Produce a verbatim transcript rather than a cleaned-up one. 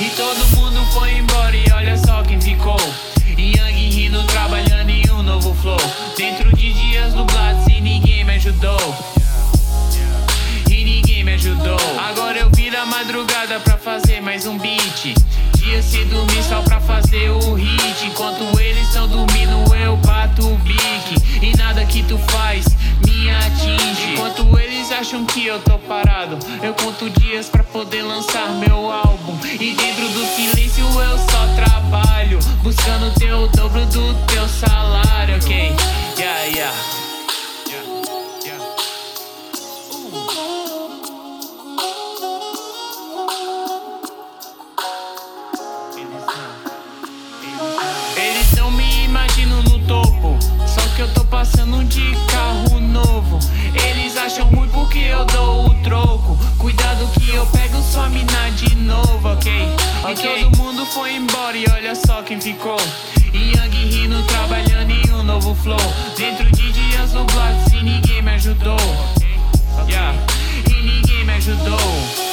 E todo mundo foi embora e olha só quem ficou. Yang rindo, trabalhando em um novo flow. Dentro de dias nublados e ninguém me ajudou. E ninguém me ajudou. Agora eu viro a madrugada pra fazer mais um beat. Dia sem dormir só pra fazer o hit. Enquanto eles estão dormindo eu bato o bique. E nada que tu faz me atinge. Enquanto eles acham que eu tô parado, eu conto dias pra poder lançar meu álbum. E dentro do silêncio eu só trabalho, buscando ter o dobro do teu salário, ok? Yeah, yeah. Eles não me imaginam no topo, só que eu tô passando de carro novo. Eles acham ruim porque eu dou o troco. Cuidado que eu pego sua mina de novo, ok? E todo mundo foi embora e olha só quem ficou. Yang rindo, trabalhando em um novo flow. Dentro de dias nublados e ninguém me ajudou. Yeah, e ninguém me ajudou.